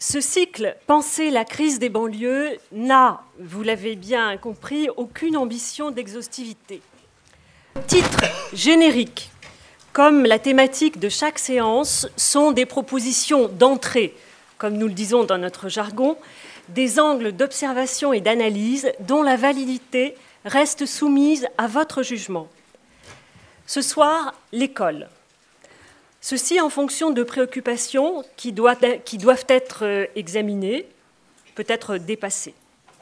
Ce cycle, Penser la crise des banlieues, n'a, vous l'avez bien compris, aucune ambition d'exhaustivité. Titre générique, comme la thématique de chaque séance, sont des propositions d'entrée, comme nous le disons dans notre jargon, des angles d'observation et d'analyse dont la validité reste soumise à votre jugement. Ce soir, l'école. Ceci en fonction de préoccupations qui doivent être examinées, peut-être dépassées.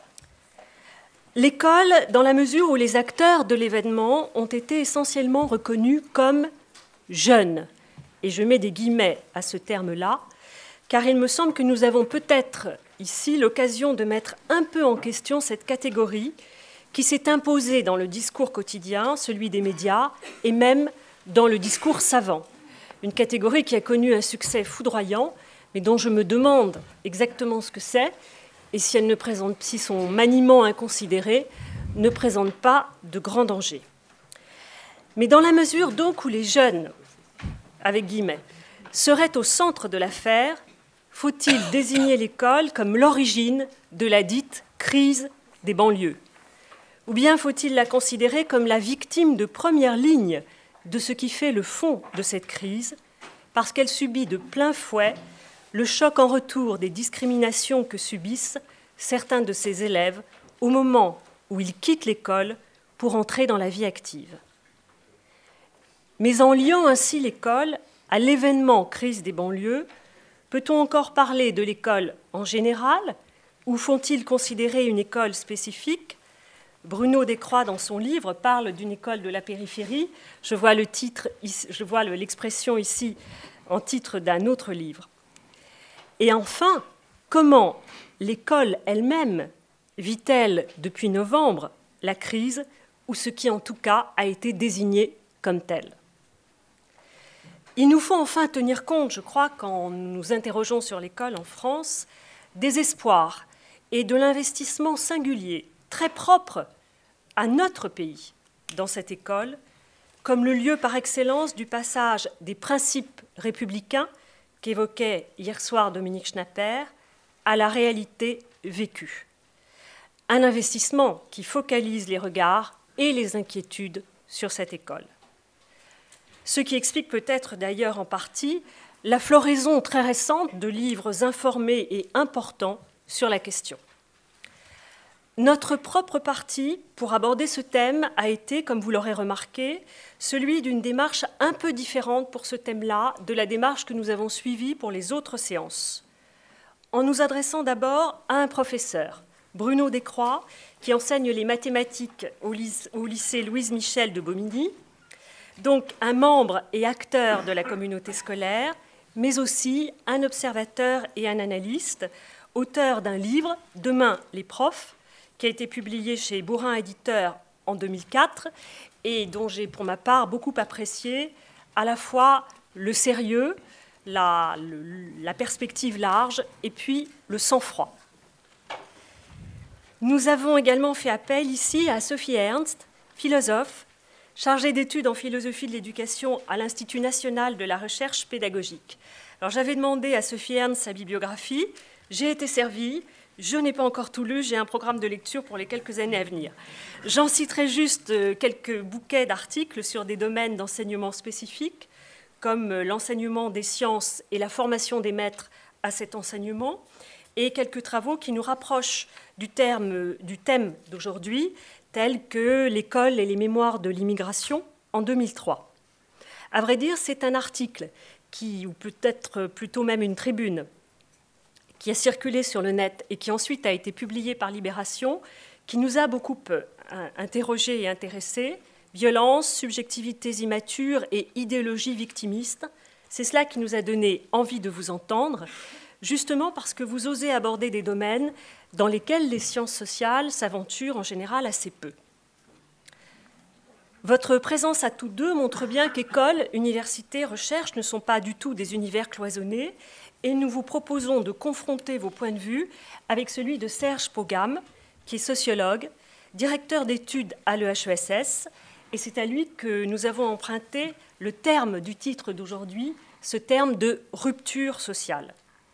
L'école, dans la mesure où les acteurs de l'événement ont été essentiellement reconnus comme jeunes, et je mets des guillemets à ce terme-là, car il me semble que nous avons peut-être ici l'occasion de mettre un peu en question cette catégorie qui s'est imposée dans le discours quotidien, celui des médias, et même dans le discours savant. Une catégorie qui a connu un succès foudroyant, mais dont je me demande exactement ce que c'est, et si son maniement inconsidéré ne présente pas de grands dangers. Mais dans la mesure donc où les jeunes, avec guillemets, seraient au centre de l'affaire, faut-il désigner l'école comme l'origine de la dite crise des banlieues? Ou bien faut-il la considérer comme la victime de première ligne de ce qui fait le fond de cette crise, parce qu'elle subit de plein fouet le choc en retour des discriminations que subissent certains de ses élèves au moment où ils quittent l'école pour entrer dans la vie active. Mais en liant ainsi l'école à l'événement crise des banlieues, peut-on encore parler de l'école en général, ou faut-il considérer une école spécifique? Bruno Descroix, dans son livre, parle d'une école de la périphérie. Je vois l'expression ici en titre d'un autre livre. Et enfin, comment l'école elle-même vit-elle depuis novembre la crise, ou ce qui en tout cas a été désigné comme tel? Il nous faut enfin tenir compte, je crois, quand nous nous interrogeons sur l'école en France, des espoirs et de l'investissement singulier, très propre à notre pays dans cette école, comme le lieu par excellence du passage des principes républicains qu'évoquait hier soir Dominique Schnapper à la réalité vécue. Un investissement qui focalise les regards et les inquiétudes sur cette école. Ce qui explique peut-être d'ailleurs en partie la floraison très récente de livres informés et importants sur la question. Notre propre parti pour aborder ce thème a été, comme vous l'aurez remarqué, celui d'une démarche un peu différente pour ce thème-là de la démarche que nous avons suivie pour les autres séances. En nous adressant d'abord à un professeur, Bruno Descroix, qui enseigne les mathématiques au lycée Louise Michel de Bobigny, donc un membre et acteur de la communauté scolaire, mais aussi un observateur et un analyste, auteur d'un livre, Demain les profs, qui a été publié chez Bourrin Éditeur en 2004 et dont j'ai pour ma part beaucoup apprécié à la fois le sérieux, la perspective large et puis le sang-froid. Nous avons également fait appel ici à Sophie Ernst, philosophe, chargée d'études en philosophie de l'éducation à l'Institut national de la recherche pédagogique. Alors j'avais demandé à Sophie Ernst sa bibliographie, j'ai été servie. Je n'ai pas encore tout lu, j'ai un programme de lecture pour les quelques années à venir. J'en citerai juste quelques bouquets d'articles sur des domaines d'enseignement spécifiques, comme l'enseignement des sciences et la formation des maîtres à cet enseignement, et quelques travaux qui nous rapprochent du thème d'aujourd'hui, tels que l'école et les mémoires de l'immigration en 2003. À vrai dire, c'est un article ou peut-être plutôt même une tribune, qui a circulé sur le net et qui ensuite a été publié par Libération, qui nous a beaucoup interrogés et intéressés. Violence, subjectivités immatures et idéologie victimiste. C'est cela qui nous a donné envie de vous entendre, justement parce que vous osez aborder des domaines dans lesquels les sciences sociales s'aventurent en général assez peu. Votre présence à tous deux montre bien qu'école, université, recherche ne sont pas du tout des univers cloisonnés, et nous vous proposons de confronter vos points de vue avec celui de Serge Pogam, qui est sociologue, directeur d'études à l'EHESS, et c'est à lui que nous avons emprunté le terme du titre d'aujourd'hui, ce terme de rupture sociale.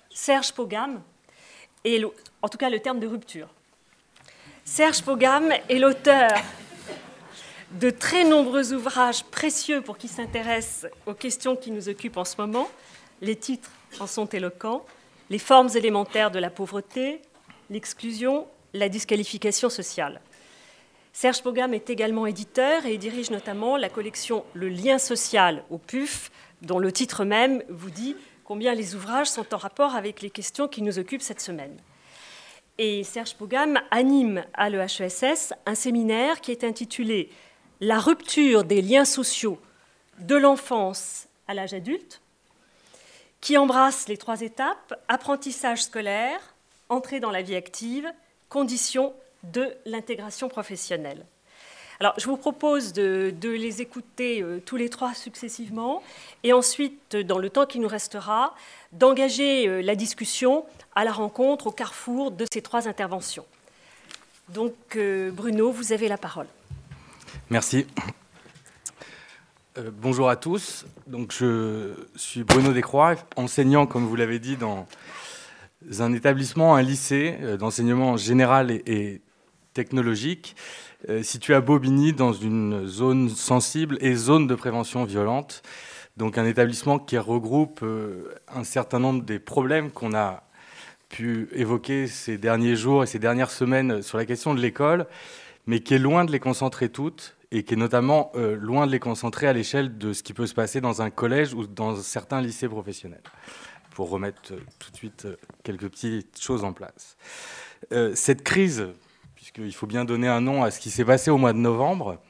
Serge Pogam, en tout cas le terme de rupture. Serge Pogam est l'auteur de très nombreux ouvrages précieux pour qui s'intéresse aux questions qui nous occupent en ce moment. Les titres en sont éloquents. Les formes élémentaires de la pauvreté, l'exclusion, la disqualification sociale. Serge Pogam est également éditeur et dirige notamment la collection Le lien social au PUF, dont le titre même vous dit combien les ouvrages sont en rapport avec les questions qui nous occupent cette semaine. Et Serge Pogam anime à l'EHESS un séminaire qui est intitulé « La rupture des liens sociaux de l'enfance à l'âge adulte », qui embrasse les 3 étapes, apprentissage scolaire, entrée dans la vie active, conditions de l'intégration professionnelle. Alors, je vous propose de les écouter tous les 3 successivement et ensuite, dans le temps qui nous restera, d'engager la discussion à la rencontre au carrefour de ces 3 interventions. Donc, Bruno, vous avez la parole. Merci. Bonjour à tous. Donc, je suis Bruno Descroix, enseignant, comme vous l'avez dit, dans un établissement, un lycée d'enseignement général et technologique, situé à Bobigny, dans une zone sensible et zone de prévention violente. Donc un établissement qui regroupe un certain nombre des problèmes qu'on a pu évoquer ces derniers jours et ces dernières semaines sur la question de l'école, mais qui est loin de les concentrer toutes et qui est notamment loin de les concentrer à l'échelle de ce qui peut se passer dans un collège ou dans certains lycées professionnels, pour remettre tout de suite quelques petites choses en place. Cette crise, puisqu'il faut bien donner un nom à ce qui s'est passé au mois de novembre,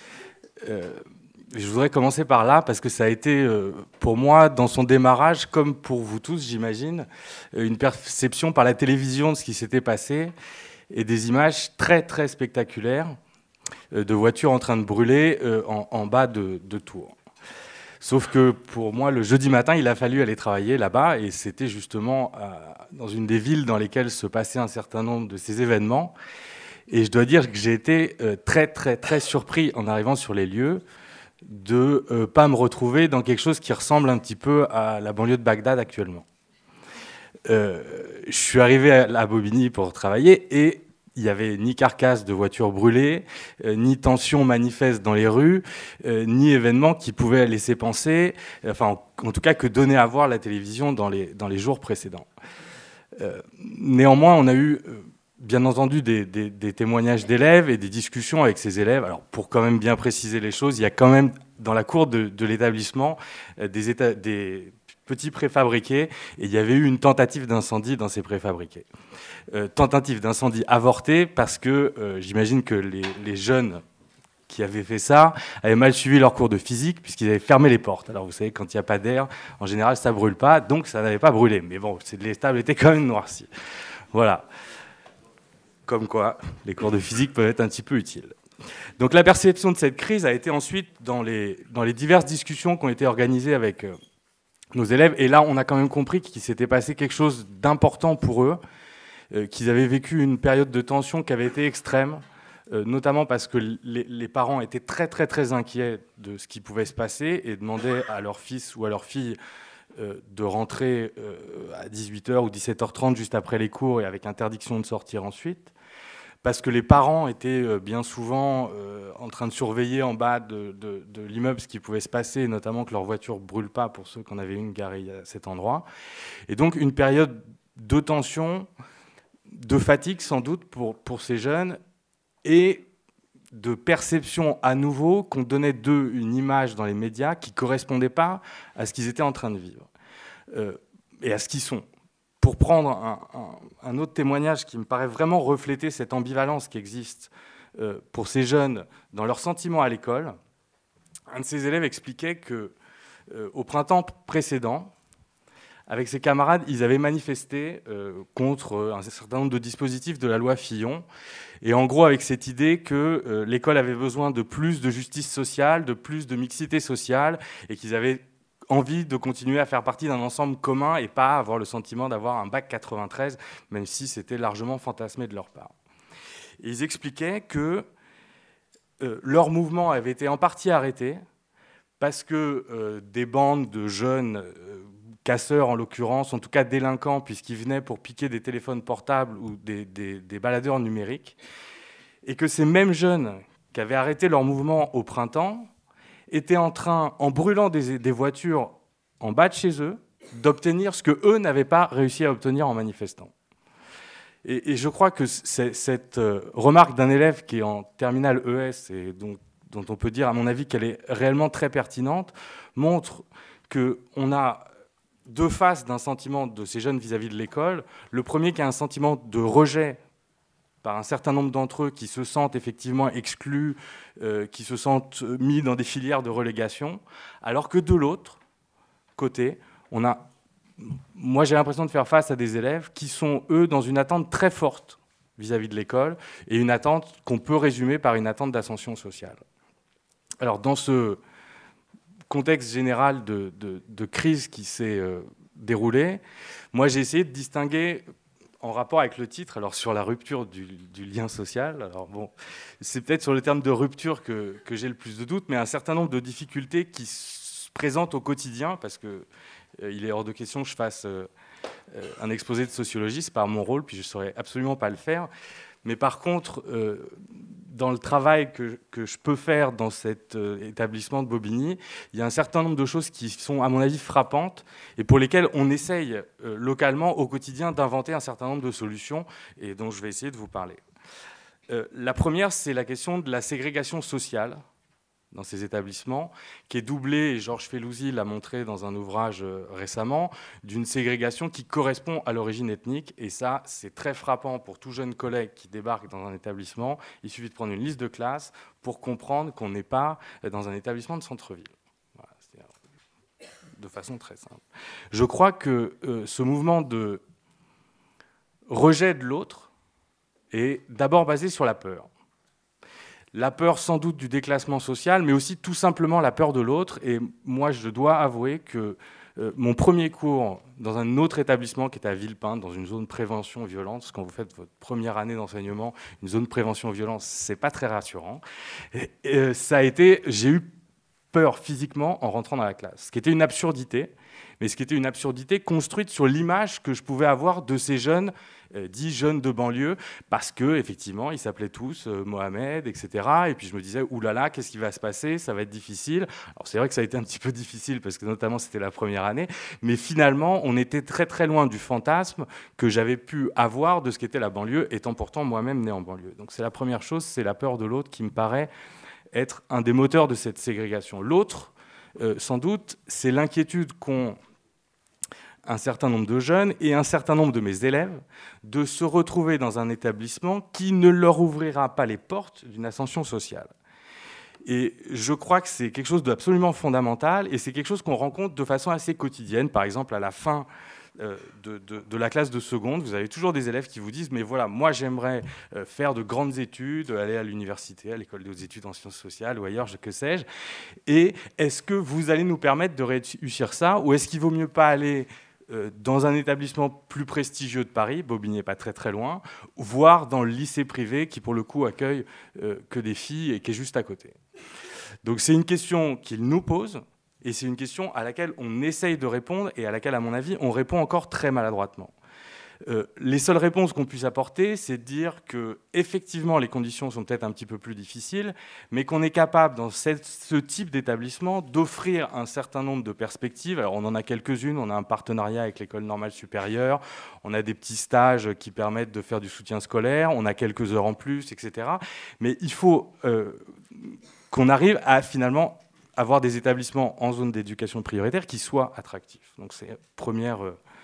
je voudrais commencer par là, parce que ça a été, pour moi, dans son démarrage, comme pour vous tous, j'imagine, une perception par la télévision de ce qui s'était passé, et des images très, très spectaculaires de voitures en train de brûler en bas de Tours. Sauf que pour moi, le jeudi matin, il a fallu aller travailler là-bas, et c'était justement dans une des villes dans lesquelles se passaient un certain nombre de ces événements. Et je dois dire que j'ai été très, très, très surpris en arrivant sur les lieux de ne pas me retrouver dans quelque chose qui ressemble un petit peu à la banlieue de Bagdad actuellement. Je suis arrivé à Bobigny pour travailler et il n'y avait ni carcasse de voitures brûlées, ni tension manifeste dans les rues, ni événements qui pouvaient laisser penser, enfin en tout cas que donnait à voir la télévision dans les jours précédents. Néanmoins, on a eu bien entendu des témoignages d'élèves et des discussions avec ces élèves. Alors pour quand même bien préciser les choses, il y a quand même dans la cour de l'établissement des petits préfabriqués, et il y avait eu une tentative d'incendie dans ces préfabriqués. Tentative d'incendie avortée parce que j'imagine que les jeunes qui avaient fait ça avaient mal suivi leur cours de physique puisqu'ils avaient fermé les portes. Alors vous savez, quand il n'y a pas d'air, en général ça ne brûle pas, donc ça n'avait pas brûlé. Mais bon, les tables étaient quand même noircies. Voilà. Comme quoi, les cours de physique peuvent être un petit peu utiles. Donc la perception de cette crise a été ensuite dans les diverses discussions qui ont été organisées avec nos élèves. Et là, on a quand même compris qu'il s'était passé quelque chose d'important pour eux, qu'ils avaient vécu une période de tension qui avait été extrême, notamment parce que les parents étaient très, très, très inquiets de ce qui pouvait se passer et demandaient à leur fils ou à leur fille de rentrer à 18h ou 17h30 juste après les cours et avec interdiction de sortir ensuite, parce que les parents étaient bien souvent en train de surveiller en bas de l'immeuble ce qui pouvait se passer, notamment que leur voiture ne brûle pas pour ceux qui en avaient une garée à cet endroit. Et donc une période de tension, de fatigue sans doute pour ces jeunes, et de perception à nouveau qu'on donnait d'eux une image dans les médias qui ne correspondait pas à ce qu'ils étaient en train de vivre et à ce qu'ils sont. Pour prendre un autre témoignage qui me paraît vraiment refléter cette ambivalence qui existe pour ces jeunes dans leurs sentiments à l'école, un de ces élèves expliquait qu'au printemps précédent, avec ses camarades, ils avaient manifesté contre un certain nombre de dispositifs de la loi Fillon, et en gros avec cette idée que l'école avait besoin de plus de justice sociale, de plus de mixité sociale, et qu'ils avaient envie de continuer à faire partie d'un ensemble commun et pas avoir le sentiment d'avoir un bac 93, même si c'était largement fantasmé de leur part. Et ils expliquaient que leur mouvement avait été en partie arrêté parce que des bandes de jeunes casseurs en l'occurrence, en tout cas délinquants, puisqu'ils venaient pour piquer des téléphones portables ou des baladeurs numériques, et que ces mêmes jeunes qui avaient arrêté leur mouvement au printemps étaient en train, en brûlant des voitures en bas de chez eux, d'obtenir ce qu'eux n'avaient pas réussi à obtenir en manifestant. Et je crois que cette remarque d'un élève qui est en terminale ES, et dont on peut dire, à mon avis, qu'elle est réellement très pertinente, montre qu'on a deux faces d'un sentiment de ces jeunes vis-à-vis de l'école. Le premier qui a un sentiment de rejet par un certain nombre d'entre eux qui se sentent effectivement exclus, qui se sentent mis dans des filières de relégation, alors que de l'autre côté, moi j'ai l'impression de faire face à des élèves qui sont, eux, dans une attente très forte vis-à-vis de l'école, et une attente qu'on peut résumer par une attente d'ascension sociale. Alors dans ce contexte général de crise qui s'est déroulé, moi j'ai essayé de distinguer, en rapport avec le titre, alors sur la rupture du lien social, alors bon, c'est peut-être sur le terme de rupture que j'ai le plus de doutes, mais un certain nombre de difficultés qui se présentent au quotidien, parce qu'il est hors de question que je fasse un exposé de sociologie, c'est pas mon rôle, puis je ne saurais absolument pas le faire. Mais par contre, dans le travail que je peux faire dans cet établissement de Bobigny, il y a un certain nombre de choses qui sont, à mon avis, frappantes et pour lesquelles on essaye localement, au quotidien, d'inventer un certain nombre de solutions et dont je vais essayer de vous parler. La première, c'est la question de la ségrégation sociale dans ces établissements, qui est doublée, et Georges Felouzzi l'a montré dans un ouvrage récemment, d'une ségrégation qui correspond à l'origine ethnique. Et ça, c'est très frappant pour tout jeune collègue qui débarque dans un établissement. Il suffit de prendre une liste de classe pour comprendre qu'on n'est pas dans un établissement de centre-ville. Voilà, de façon très simple. Je crois que ce mouvement de rejet de l'autre est d'abord basé sur la peur. La peur sans doute du déclassement social, mais aussi tout simplement la peur de l'autre. Et moi, je dois avouer que mon premier cours dans un autre établissement qui était à Villepinte, dans une zone prévention violence, quand vous faites votre première année d'enseignement, une zone prévention violence, c'est pas très rassurant. Et ça a été, j'ai eu peur physiquement en rentrant dans la classe, ce qui était une absurdité, mais ce qui était une absurdité construite sur l'image que je pouvais avoir de ces jeunes, dits jeunes de banlieue, parce qu'effectivement, ils s'appelaient tous Mohamed, etc. Et puis je me disais, oulala, qu'est-ce qui va se passer? Ça va être difficile. Alors c'est vrai que ça a été un petit peu difficile, parce que notamment c'était la première année, mais finalement, on était très très loin du fantasme que j'avais pu avoir de ce qu'était la banlieue, étant pourtant moi-même né en banlieue. Donc c'est la première chose, c'est la peur de l'autre qui me paraît être un des moteurs de cette ségrégation. L'autre, sans doute, c'est l'inquiétude qu'ont un certain nombre de jeunes et un certain nombre de mes élèves de se retrouver dans un établissement qui ne leur ouvrira pas les portes d'une ascension sociale. Et je crois que c'est quelque chose d'absolument fondamental et c'est quelque chose qu'on rencontre de façon assez quotidienne. Par exemple, à la fin de la classe de seconde, vous avez toujours des élèves qui vous disent « Mais voilà, moi j'aimerais faire de grandes études, aller à l'université, à l'école des hautes études en sciences sociales ou ailleurs, que sais-je. Et est-ce que vous allez nous permettre de réussir ça ou est-ce qu'il vaut mieux pas aller dans un établissement plus prestigieux de Paris, Bobigny n'est pas très très loin, voire dans le lycée privé qui pour le coup accueille que des filles et qui est juste à côté. Donc c'est une question qu'ils nous posent et c'est une question à laquelle on essaye de répondre et à laquelle, à mon avis, on répond encore très maladroitement. Les seules réponses qu'on puisse apporter, c'est de dire que effectivement les conditions sont peut-être un petit peu plus difficiles, mais qu'on est capable dans ce type d'établissement d'offrir un certain nombre de perspectives. Alors on en a quelques-unes, on a un partenariat avec l'École normale supérieure, on a des petits stages qui permettent de faire du soutien scolaire, on a quelques heures en plus, etc. Mais il faut qu'on arrive à finalement avoir des établissements en zone d'éducation prioritaire qui soient attractifs. Donc c'est première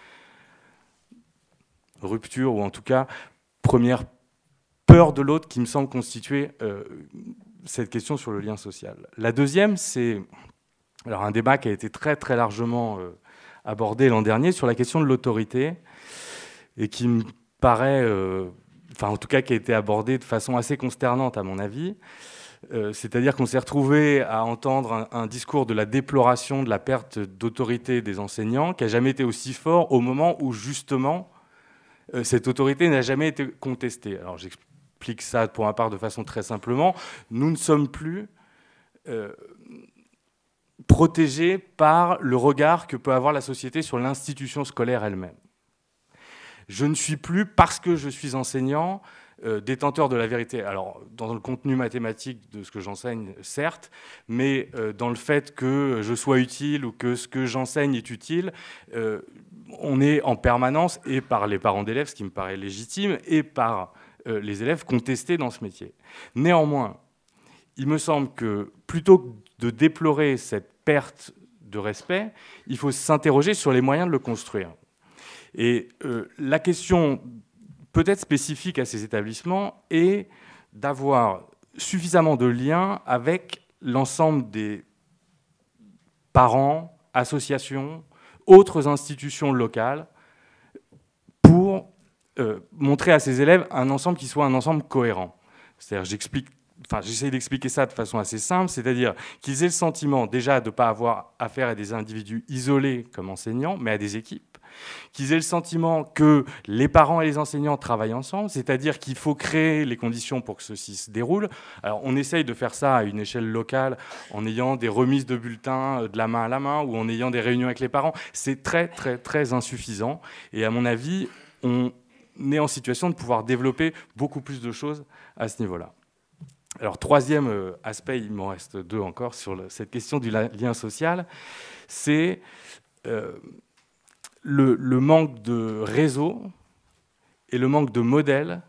rupture, ou en tout cas, première peur de l'autre qui me semble constituer cette question sur le lien social. La deuxième, c'est alors un débat qui a été très très largement abordé l'an dernier sur la question de l'autorité et qui me paraît, enfin en tout cas qui a été abordé de façon assez consternante à mon avis. C'est-à-dire qu'on s'est retrouvé à entendre un discours de la déploration de la perte d'autorité des enseignants qui n'a jamais été aussi fort au moment où justement cette autorité n'a jamais été contestée. Alors j'explique ça pour ma part de façon très simplement. Nous ne sommes plus protégés par le regard que peut avoir la société sur l'institution scolaire elle-même. Je ne suis plus, parce que je suis enseignant, détenteur de la vérité. Alors, dans le contenu mathématique de ce que j'enseigne, certes, mais dans le fait que je sois utile ou que ce que j'enseigne est utile, on est en permanence, et par les parents d'élèves, ce qui me paraît légitime, et par les élèves contestés dans ce métier. Néanmoins, il me semble que plutôt que de déplorer cette perte de respect, il faut s'interroger sur les moyens de le construire. Et la question peut-être spécifique à ces établissements est d'avoir suffisamment de liens avec l'ensemble des parents, associations, autres institutions locales pour montrer à ces élèves un ensemble qui soit un ensemble cohérent. C'est-à-dire, j'essaie d'expliquer ça de façon assez simple, c'est-à-dire qu'ils aient le sentiment déjà de ne pas avoir affaire à des individus isolés comme enseignants, mais à des équipes, qu'ils aient le sentiment que les parents et les enseignants travaillent ensemble, c'est-à-dire qu'il faut créer les conditions pour que ceci se déroule. Alors, on essaye de faire ça à une échelle locale en ayant des remises de bulletins de la main à la main ou en ayant des réunions avec les parents. C'est très, très, très insuffisant. Et à mon avis, on est en situation de pouvoir développer beaucoup plus de choses à ce niveau-là. Alors, troisième aspect, il m'en reste deux encore, sur cette question du lien social, c'est le manque de réseau et le manque de modèle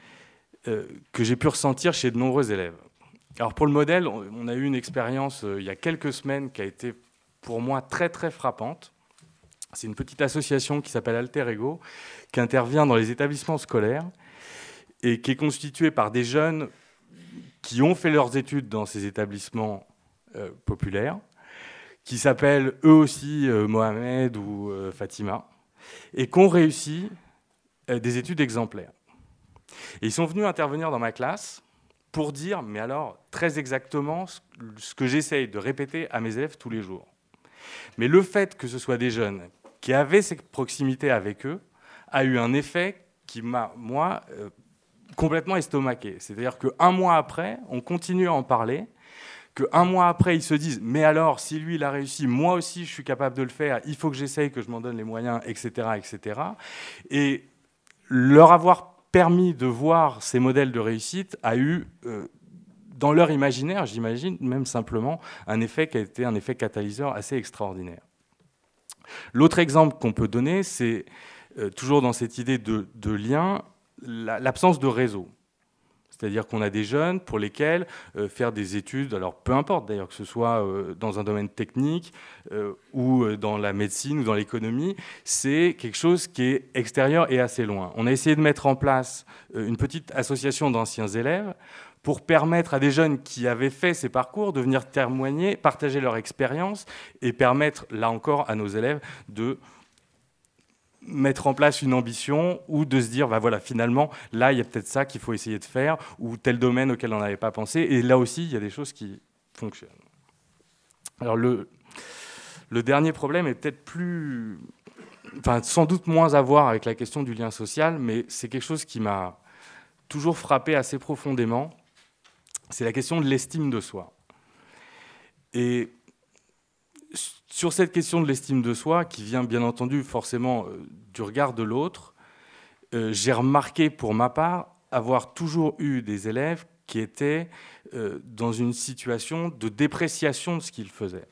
que j'ai pu ressentir chez de nombreux élèves. Alors, pour le modèle, on a eu une expérience il y a quelques semaines qui a été pour moi très, très frappante. C'est une petite association qui s'appelle Alter Ego, qui intervient dans les établissements scolaires et qui est constituée par des jeunes qui ont fait leurs études dans ces établissements populaires, qui s'appellent eux aussi Mohamed ou Fatima, et qui ont réussi des études exemplaires. Et ils sont venus intervenir dans ma classe pour dire, mais alors, très exactement, ce que j'essaye de répéter à mes élèves tous les jours. Mais le fait que ce soit des jeunes qui avaient cette proximité avec eux a eu un effet qui m'a, moi, complètement estomaqué. C'est-à-dire qu'un mois après, on continue à en parler, qu'un mois après, ils se disent « mais alors, si lui, il a réussi, moi aussi, je suis capable de le faire, il faut que j'essaye, que je m'en donne les moyens, etc. etc. » Et leur avoir permis de voir ces modèles de réussite a eu, dans leur imaginaire, j'imagine, même simplement, un effet qui a été un effet catalyseur assez extraordinaire. L'autre exemple qu'on peut donner, c'est toujours dans cette idée de lien, l'absence de réseau. C'est-à-dire qu'on a des jeunes pour lesquels faire des études, alors peu importe d'ailleurs que ce soit dans un domaine technique ou dans la médecine ou dans l'économie, c'est quelque chose qui est extérieur et assez loin. On a essayé de mettre en place une petite association d'anciens élèves pour permettre à des jeunes qui avaient fait ces parcours de venir témoigner, partager leur expérience et permettre, là encore, à nos élèves de mettre en place une ambition ou de se dire, bah voilà, finalement, là, il y a peut-être ça qu'il faut essayer de faire ou tel domaine auquel on n'avait pas pensé. Et là aussi, il y a des choses qui fonctionnent. Alors, le dernier problème est peut-être plus... Enfin, sans doute moins à voir avec la question du lien social, mais c'est quelque chose qui m'a toujours frappé assez profondément. C'est la question de l'estime de soi. Et sur cette question de l'estime de soi, qui vient bien entendu forcément du regard de l'autre, j'ai remarqué pour ma part avoir toujours eu des élèves qui étaient dans une situation de dépréciation de ce qu'ils faisaient.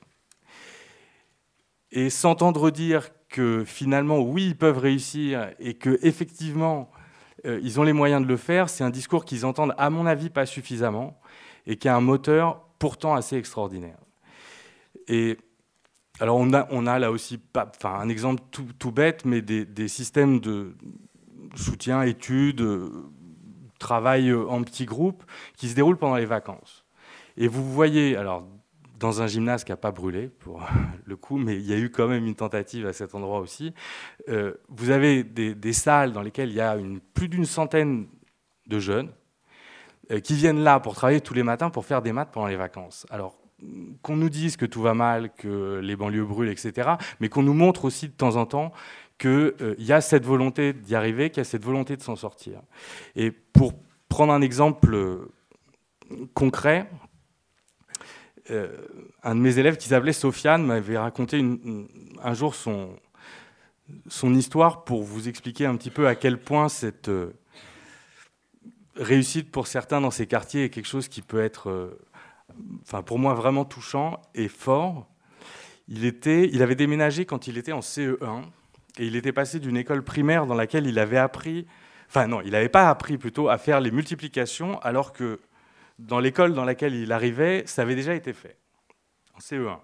Et s'entendre dire que finalement, oui, ils peuvent réussir et qu'effectivement, ils ont les moyens de le faire, c'est un discours qu'ils entendent, à mon avis, pas suffisamment et qui a un moteur pourtant assez extraordinaire. Et alors on a là aussi un exemple tout bête, mais des systèmes de soutien, études, travail en petits groupes qui se déroulent pendant les vacances. Et vous voyez, alors dans un gymnase qui n'a pas brûlé pour le coup, mais il y a eu quand même une tentative à cet endroit aussi, vous avez des salles dans lesquelles il y a plus d'une centaine de jeunes qui viennent là pour travailler tous les matins pour faire des maths pendant les vacances. Alors, qu'on nous dise que tout va mal, que les banlieues brûlent, etc., mais qu'on nous montre aussi de temps en temps qu'il y a cette volonté d'y arriver, qu'il y a cette volonté de s'en sortir. Et pour prendre un exemple concret, un de mes élèves qui s'appelait Sofiane m'avait raconté un jour son histoire pour vous expliquer un petit peu à quel point cette réussite pour certains dans ces quartiers est quelque chose qui peut être, pour moi, vraiment touchant et fort. Il avait déménagé quand il était en CE1 et il était passé d'une école primaire dans laquelle il avait appris, il n'avait pas appris plutôt à faire les multiplications, alors que dans l'école dans laquelle il arrivait, ça avait déjà été fait, en CE1.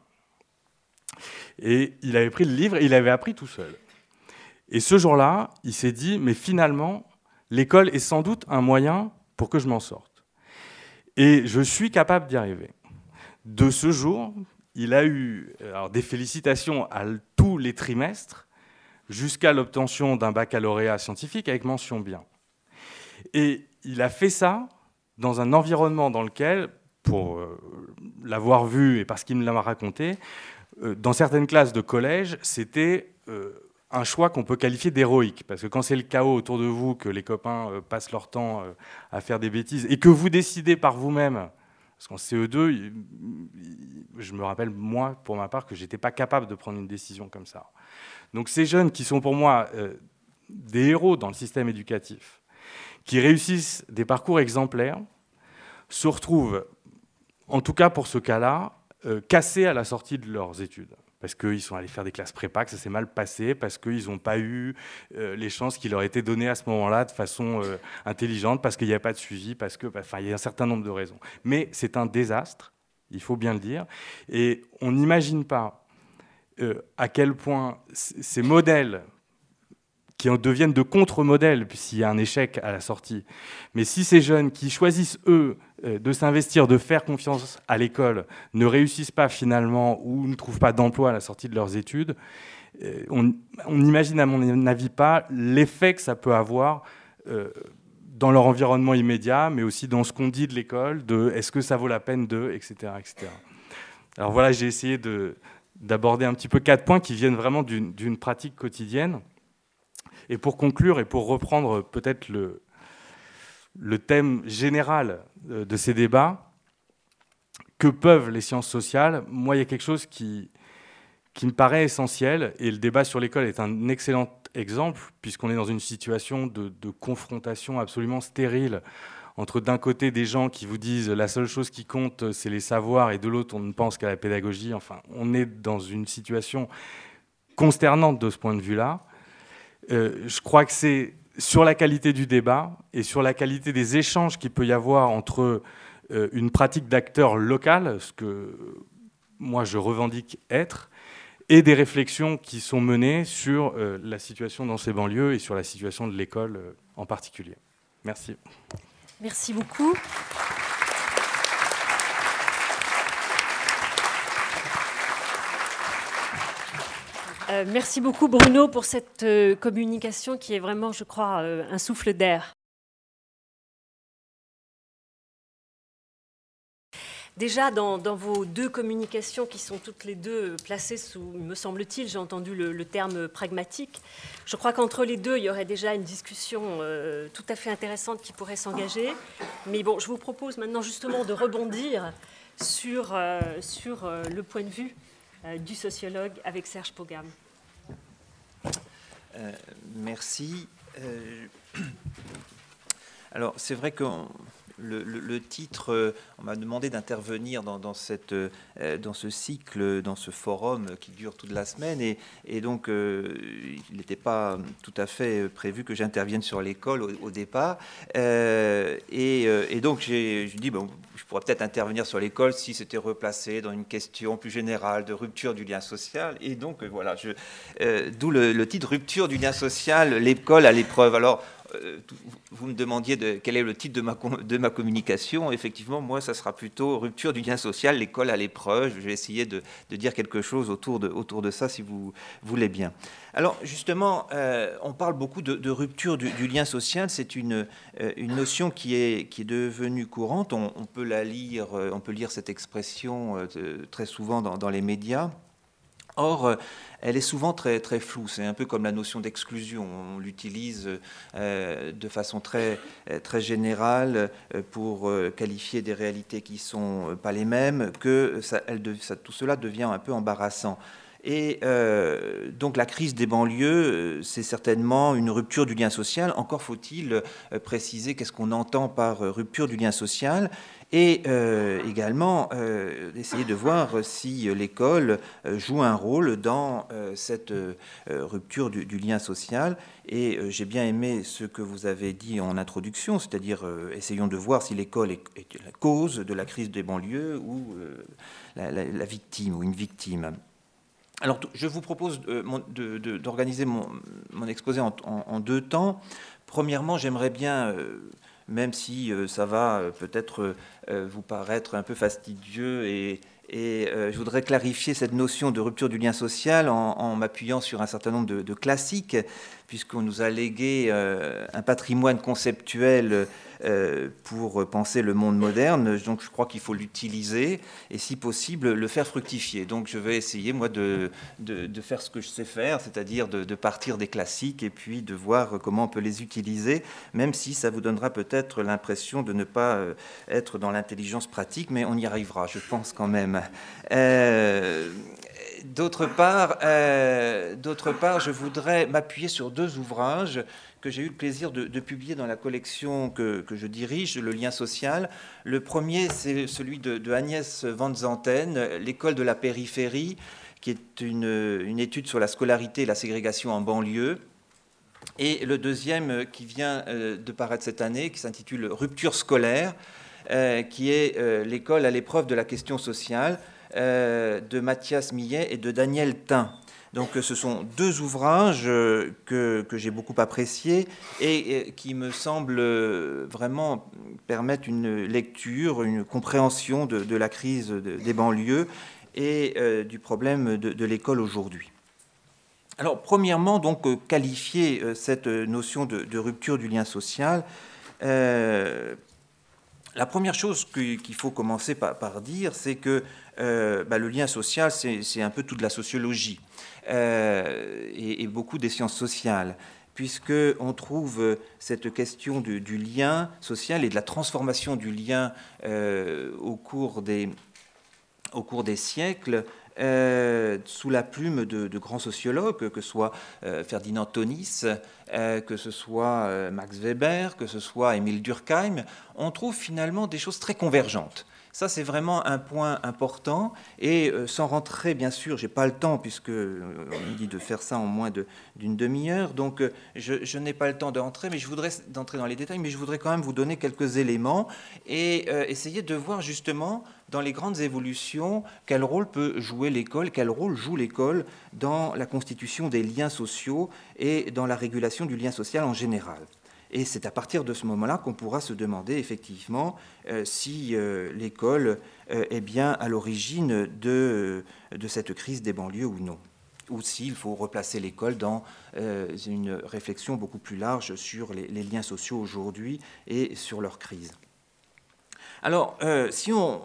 Et il avait pris le livre et il avait appris tout seul. Et ce jour-là, il s'est dit, mais finalement, l'école est sans doute un moyen pour que je m'en sorte. Et je suis capable d'y arriver. De ce jour, il a eu des félicitations à tous les trimestres, jusqu'à l'obtention d'un baccalauréat scientifique avec mention bien. Et il a fait ça dans un environnement dans lequel, pour l'avoir vu et parce qu'il me l'a raconté, dans certaines classes de collège, c'était un choix qu'on peut qualifier d'héroïque. Parce que quand c'est le chaos autour de vous, que les copains passent leur temps à faire des bêtises, et que vous décidez par vous-même, parce qu'en CE2, je me rappelle, moi, pour ma part, que je n'étais pas capable de prendre une décision comme ça. Donc ces jeunes qui sont pour moi des héros dans le système éducatif, qui réussissent des parcours exemplaires, se retrouvent, en tout cas pour ce cas-là, cassés à la sortie de leurs études. Parce qu'ils sont allés faire des classes prépa, que ça s'est mal passé, parce qu'ils n'ont pas eu les chances qui leur étaient données à ce moment-là de façon intelligente, parce qu'il n'y a pas de suivi, il y a un certain nombre de raisons. Mais c'est un désastre, il faut bien le dire, et on n'imagine pas à quel point ces modèles qui en deviennent de contre-modèles s'il y a un échec à la sortie. Mais si ces jeunes qui choisissent, eux, de s'investir, de faire confiance à l'école, ne réussissent pas finalement ou ne trouvent pas d'emploi à la sortie de leurs études, on n'imagine à mon avis pas l'effet que ça peut avoir dans leur environnement immédiat, mais aussi dans ce qu'on dit de l'école, de est-ce que ça vaut la peine de, etc., etc. Alors voilà, j'ai essayé d'aborder un petit peu 4 points qui viennent vraiment d'une pratique quotidienne. Et pour conclure et pour reprendre peut-être le thème général de ces débats, que peuvent les sciences sociales? Moi, il y a quelque chose qui me paraît essentiel, et le débat sur l'école est un excellent exemple, puisqu'on est dans une situation de confrontation absolument stérile entre d'un côté des gens qui vous disent la seule chose qui compte, c'est les savoirs, et de l'autre, on ne pense qu'à la pédagogie. Enfin, on est dans une situation consternante de ce point de vue-là. Je crois que c'est sur la qualité du débat et sur la qualité des échanges qu'il peut y avoir entre une pratique d'acteur local, ce que moi je revendique être, et des réflexions qui sont menées sur la situation dans ces banlieues et sur la situation de l'école en particulier. Merci. Merci beaucoup. Merci beaucoup Bruno pour cette communication qui est vraiment, je crois, un souffle d'air. Déjà, dans vos 2 communications qui sont toutes les 2 placées sous, me semble-t-il, j'ai entendu le terme pragmatique, je crois qu'entre les 2, il y aurait déjà une discussion tout à fait intéressante qui pourrait s'engager. Mais bon, je vous propose maintenant justement de rebondir sur le point de vue du sociologue avec Serge Pogam. Merci. Alors, c'est vrai que le titre, on m'a demandé d'intervenir dans ce cycle, dans ce forum qui dure toute la semaine, et donc il n'était pas tout à fait prévu que j'intervienne sur l'école au départ, et donc j'ai dit, bon, je pourrais peut-être intervenir sur l'école si c'était replacé dans une question plus générale de rupture du lien social, et donc voilà, d'où le titre Rupture du lien social, l'école à l'épreuve. Alors, vous me demandiez quel est le titre de ma communication. Effectivement, moi, ça sera plutôt Rupture du lien social, l'école à l'épreuve. Je vais essayer de dire quelque chose autour de ça, si vous voulez bien. Alors, justement, on parle beaucoup de rupture du lien social. C'est une notion qui est devenue courante. On peut lire cette expression très souvent dans les médias. Or, elle est souvent très, très floue. C'est un peu comme la notion d'exclusion. On l'utilise de façon très, très générale pour qualifier des réalités qui ne sont pas les mêmes, que tout cela devient un peu embarrassant. Et donc la crise des banlieues, c'est certainement une rupture du lien social. Encore faut-il préciser qu'est-ce qu'on entend par rupture du lien social. Et également essayer de voir si l'école joue un rôle dans cette rupture du lien social. Et j'ai bien aimé ce que vous avez dit en introduction, c'est-à-dire essayons de voir si l'école est la cause de la crise des banlieues ou la victime ou une victime. Alors, je vous propose d'organiser mon exposé en deux temps. Premièrement, j'aimerais bien, même si ça va peut-être vous paraître un peu fastidieux, et je voudrais clarifier cette notion de rupture du lien social en m'appuyant sur un certain nombre de classiques, puisqu'on nous a légué un patrimoine conceptuel pour penser le monde moderne. Donc je crois qu'il faut l'utiliser et, si possible, le faire fructifier. Donc je vais essayer, moi, de faire ce que je sais faire, c'est-à-dire de partir des classiques et puis de voir comment on peut les utiliser, même si ça vous donnera peut-être l'impression de ne pas être dans l'intelligence pratique, mais on y arrivera, je pense quand même. D'autre part, je voudrais m'appuyer sur deux ouvrages que j'ai eu le plaisir de publier dans la collection que je dirige, Le lien social. Le premier, c'est celui de Agnès Van Zanten, L'école de la périphérie, qui est une étude sur la scolarité et la ségrégation en banlieue. Et le deuxième, qui vient de paraître cette année, qui s'intitule Rupture scolaire, qui est l'école à l'épreuve de la question sociale, de Mathias Millet et de Daniel Thym. Donc ce sont deux ouvrages que j'ai beaucoup appréciés et qui me semblent vraiment permettre une lecture, une compréhension de la crise des banlieues et du problème de l'école aujourd'hui. Alors premièrement, donc, qualifier cette notion de rupture du lien social. La première chose qu'il faut commencer par dire, c'est que le lien social, c'est un peu toute la sociologie et beaucoup des sciences sociales, puisqu'on trouve cette question du lien social et de la transformation du lien au cours des siècles, sous la plume de grands sociologues, que ce soit Ferdinand Tönnies, que ce soit Max Weber, que ce soit Émile Durkheim. On trouve finalement des choses très convergentes. Ça, c'est vraiment un point important. Et sans rentrer, bien sûr, je n'ai pas le temps, puisqu'on me dit de faire ça en moins d'une demi-heure. Donc, je n'ai pas le temps d'entrer dans les détails, mais je voudrais quand même vous donner quelques éléments et essayer de voir justement, dans les grandes évolutions, quel rôle peut jouer l'école, quel rôle joue l'école dans la constitution des liens sociaux et dans la régulation du lien social en général. Et c'est à partir de ce moment-là qu'on pourra se demander effectivement si l'école est bien à l'origine de cette crise des banlieues ou non, ou s'il faut replacer l'école dans une réflexion beaucoup plus large sur les liens sociaux aujourd'hui et sur leur crise. Alors, si on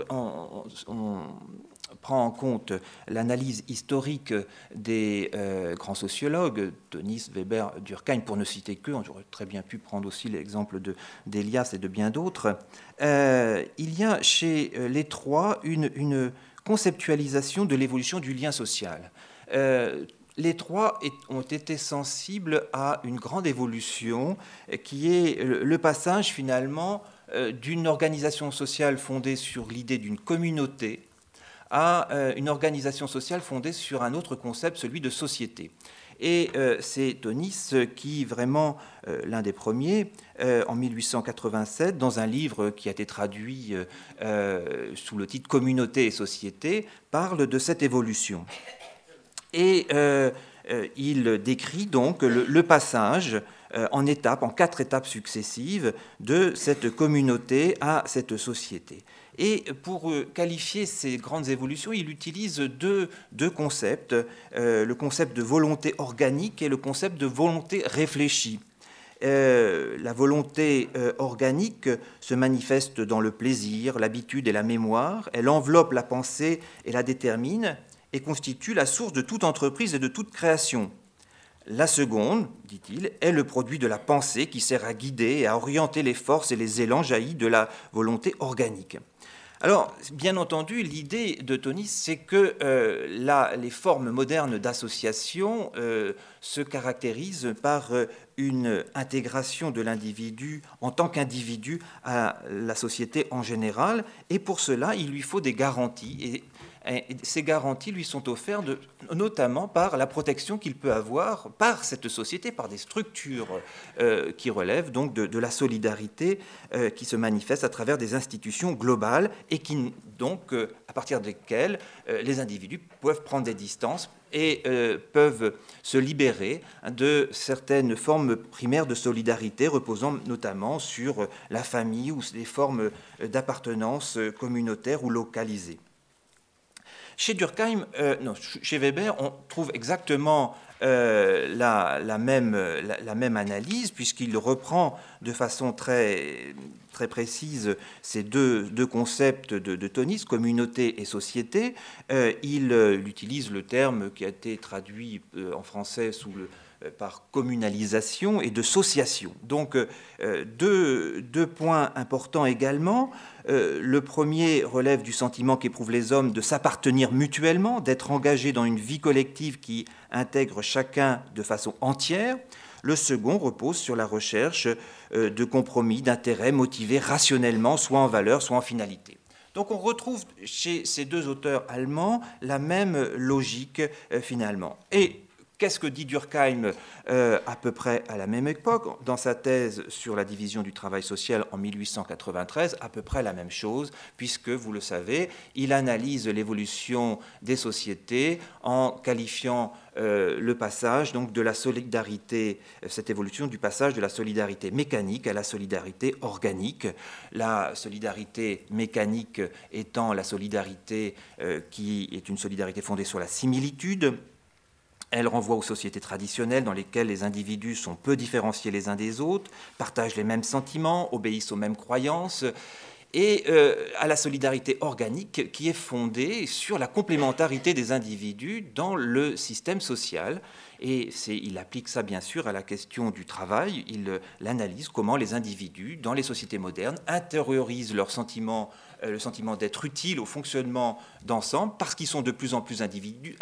prend en compte l'analyse historique des grands sociologues, Weber, Durkheim, pour ne citer qu'eux, on aurait très bien pu prendre aussi l'exemple d'Elias et de bien d'autres, il y a chez les trois une conceptualisation de l'évolution du lien social. Les trois ont été sensibles à une grande évolution qui est le passage finalement d'une organisation sociale fondée sur l'idée d'une communauté à une organisation sociale fondée sur un autre concept, celui de société. Et c'est Tönnies qui, vraiment, l'un des premiers, en 1887, dans un livre qui a été traduit sous le titre « Communauté et société », parle de cette évolution. Et il décrit donc le passage en étapes, en 4 étapes successives, de cette communauté à cette société. Et pour qualifier ces grandes évolutions, il utilise deux concepts, le concept de volonté organique et le concept de volonté réfléchie. La volonté organique se manifeste dans le plaisir, l'habitude et la mémoire. Elle enveloppe la pensée et la détermine. et constitue la source de toute entreprise et de toute création. La seconde, dit-il, est le produit de la pensée qui sert à guider et à orienter les forces et les élans jaillis de la volonté organique. Alors, bien entendu, l'idée de Tönnies, c'est que les formes modernes d'association se caractérisent par une intégration de l'individu en tant qu'individu à la société en général, et pour cela, il lui faut des garanties. Et ces garanties lui sont offertes notamment par la protection qu'il peut avoir par cette société, par des structures qui relèvent donc de la solidarité qui se manifeste à travers des institutions globales et qui donc, à partir desquelles les individus peuvent prendre des distances et peuvent se libérer de certaines formes primaires de solidarité reposant notamment sur la famille ou des formes d'appartenance communautaire ou localisée. Chez Durkheim, chez Weber, on trouve exactement la même analyse, puisqu'il reprend de façon très précise ces deux concepts de Tönnies, communauté et société. Il utilise le terme qui a été traduit en français par communalisation et de sociation. Donc, deux points importants également. Le premier relève du sentiment qu'éprouvent les hommes de s'appartenir mutuellement, d'être engagés dans une vie collective qui intègre chacun de façon entière. Le second repose sur la recherche de compromis, d'intérêts motivés rationnellement, soit en valeur, soit en finalité. Donc on retrouve chez ces deux auteurs allemands la même logique finalement. Et qu'est-ce que dit Durkheim à peu près à la même époque, dans sa thèse sur la division du travail social en 1893, à peu près la même chose, puisque, vous le savez, il analyse l'évolution des sociétés en qualifiant le passage donc, de la solidarité, cette évolution du passage de la solidarité mécanique à la solidarité organique. La solidarité mécanique étant la solidarité qui est une solidarité fondée sur la similitude. Elle renvoie aux sociétés traditionnelles dans lesquelles les individus sont peu différenciés les uns des autres, partagent les mêmes sentiments, obéissent aux mêmes croyances, et à la solidarité organique qui est fondée sur la complémentarité des individus dans le système social. Et il applique ça bien sûr à la question du travail. Il analyse comment les individus, dans les sociétés modernes, intériorisent leur sentiment, le sentiment d'être utiles au fonctionnement d'ensemble, parce qu'ils sont de plus en plus individus,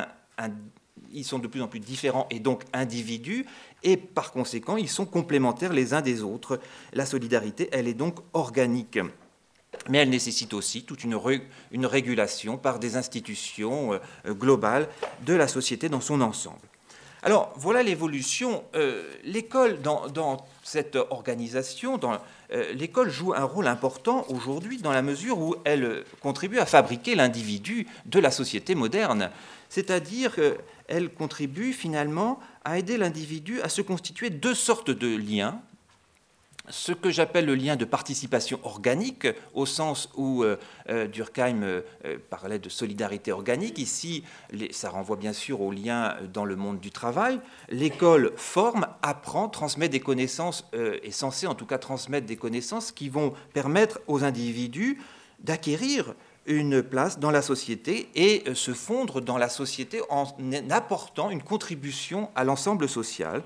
ils sont de plus en plus différents et donc individus, et par conséquent, ils sont complémentaires les uns des autres. La solidarité, elle est donc organique. Mais elle nécessite aussi toute une régulation par des institutions globales de la société dans son ensemble. Alors, voilà l'évolution. L'école, dans cette organisation, l'école joue un rôle important aujourd'hui dans la mesure où elle contribue à fabriquer l'individu de la société moderne. C'est-à-dire qu'elle contribue finalement à aider l'individu à se constituer deux sortes de liens. Ce que j'appelle le lien de participation organique, au sens où Durkheim parlait de solidarité organique. Ici, ça renvoie bien sûr au lien dans le monde du travail. L'école forme, apprend, transmet des connaissances, est censée en tout cas transmettre des connaissances qui vont permettre aux individus d'acquérir une place dans la société et se fondre dans la société en apportant une contribution à l'ensemble social.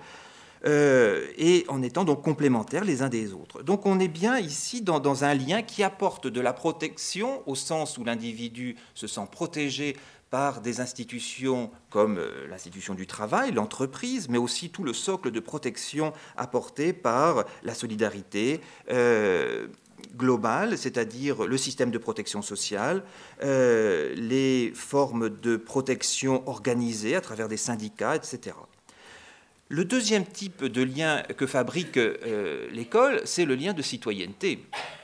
Et en étant donc complémentaires les uns des autres. Donc on est bien ici dans un lien qui apporte de la protection au sens où l'individu se sent protégé par des institutions comme l'institution du travail, l'entreprise, mais aussi tout le socle de protection apporté par la solidarité globale, c'est-à-dire le système de protection sociale, les formes de protection organisées à travers des syndicats, etc. Le deuxième type de lien que fabrique l'école, c'est le lien de citoyenneté.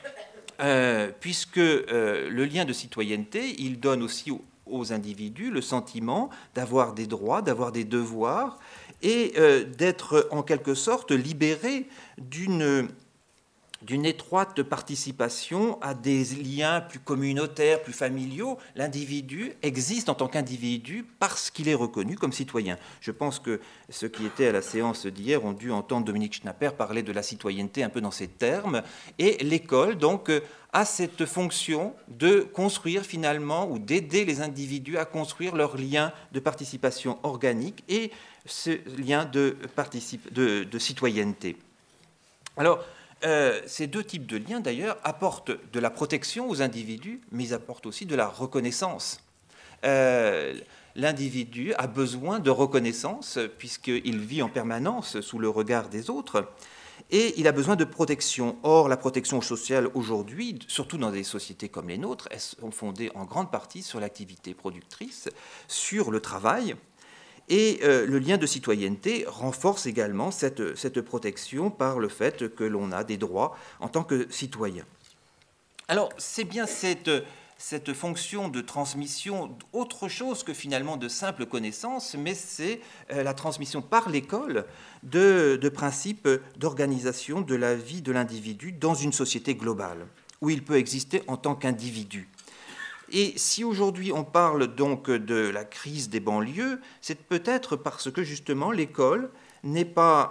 Puisque le lien de citoyenneté, il donne aussi aux individus le sentiment d'avoir des droits, d'avoir des devoirs, et d'être en quelque sorte libérés d'une d'une étroite participation à des liens plus communautaires, plus familiaux. L'individu existe en tant qu'individu parce qu'il est reconnu comme citoyen. Je pense que ceux qui étaient à la séance d'hier ont dû entendre Dominique Schnapper parler de la citoyenneté un peu dans ces termes. Et l'école, donc, a cette fonction de construire finalement ou d'aider les individus à construire leur lien de participation organique et ce lien de citoyenneté. Alors, ces deux types de liens, d'ailleurs, apportent de la protection aux individus, mais ils apportent aussi de la reconnaissance. L'individu a besoin de reconnaissance, puisqu'il vit en permanence sous le regard des autres, et il a besoin de protection. Or, la protection sociale aujourd'hui, surtout dans des sociétés comme les nôtres, elles sont fondées en grande partie sur l'activité productrice, sur le travail. Et le lien de citoyenneté renforce également cette protection par le fait que l'on a des droits en tant que citoyen. Alors, c'est bien cette fonction de transmission, autre chose que finalement de simple connaissance, mais c'est la transmission par l'école de principes d'organisation de la vie de l'individu dans une société globale, où il peut exister en tant qu'individu. Et si aujourd'hui on parle donc de la crise des banlieues, c'est peut-être parce que justement l'école n'arrive pas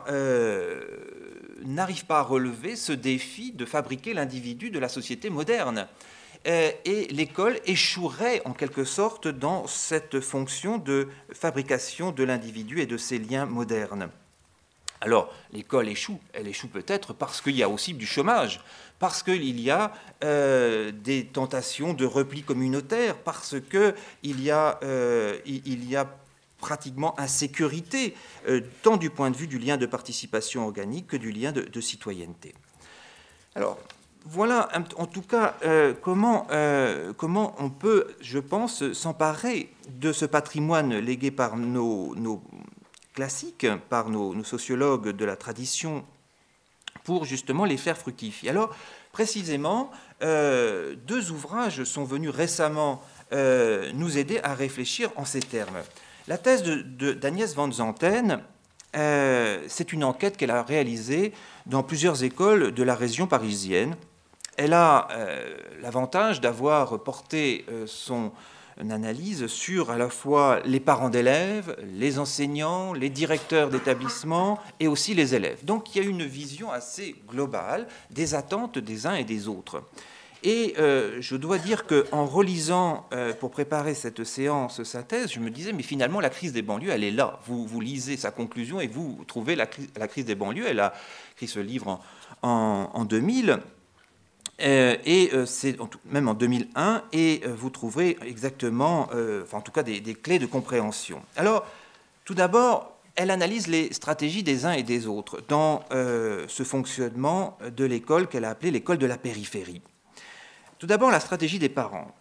à relever ce défi de fabriquer l'individu de la société moderne. Et l'école échouerait en quelque sorte dans cette fonction de fabrication de l'individu et de ses liens modernes. Alors, l'école échoue. Elle échoue peut-être parce qu'il y a aussi du chômage, parce qu'il y a des tentations de repli communautaire, parce qu'il y a pratiquement insécurité, tant du point de vue du lien de participation organique que du lien de citoyenneté. Alors, voilà en tout cas comment on peut, je pense, s'emparer de ce patrimoine légué par nos classiques, par nos sociologues de la tradition, pour justement les faire fructifier. Alors, précisément, deux ouvrages sont venus récemment nous aider à réfléchir en ces termes. La thèse d'Agnès van Zanten, c'est une enquête qu'elle a réalisée dans plusieurs écoles de la région parisienne. Elle a l'avantage d'avoir porté son analyse sur à la fois les parents d'élèves, les enseignants, les directeurs d'établissement et aussi les élèves. Donc il y a une vision assez globale des attentes des uns et des autres. Et je dois dire qu'en relisant, pour préparer cette séance, sa thèse, je me disais, mais finalement, la crise des banlieues, elle est là. Vous lisez sa conclusion et vous trouvez la crise des banlieues. Elle a écrit ce livre en 2000. Et c'est même en 2001, et vous trouverez exactement, en tout cas des clés de compréhension. Alors, tout d'abord, elle analyse les stratégies des uns et des autres dans ce fonctionnement de l'école qu'elle a appelée l'école de la périphérie. Tout d'abord, la stratégie des parents.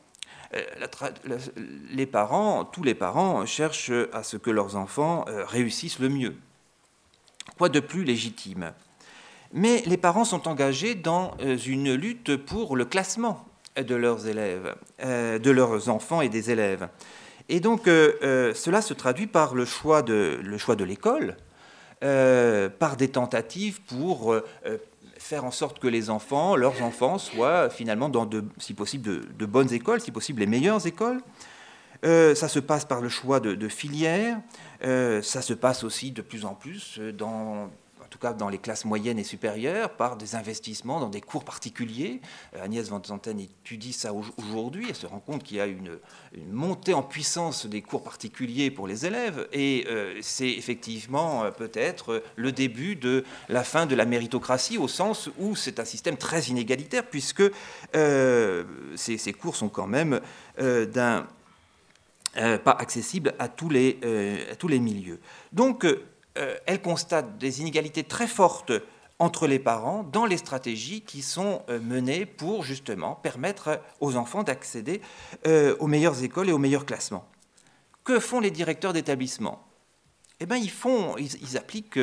Les parents, tous les parents, cherchent à ce que leurs enfants réussissent le mieux. Quoi de plus légitime ? Mais les parents sont engagés dans une lutte pour le classement de leurs élèves, de leurs enfants et des élèves. Et donc, cela se traduit par le choix de l'école, par des tentatives pour faire en sorte que leurs enfants, soient finalement dans, si possible, de bonnes écoles, si possible les meilleures écoles. Ça se passe par le choix de filières. Ça se passe aussi de plus en plus en tout cas dans les classes moyennes et supérieures, par des investissements dans des cours particuliers. Agnès van Zanten étudie ça aujourd'hui. Elle se rend compte qu'il y a une montée en puissance des cours particuliers pour les élèves. Et c'est effectivement peut-être le début de la fin de la méritocratie, au sens où c'est un système très inégalitaire, puisque ces cours sont quand même pas accessibles à tous les milieux. Donc, elle constate des inégalités très fortes entre les parents dans les stratégies qui sont menées pour justement permettre aux enfants d'accéder aux meilleures écoles et aux meilleurs classements. Que font les directeurs d'établissement ? Eh bien, ils appliquent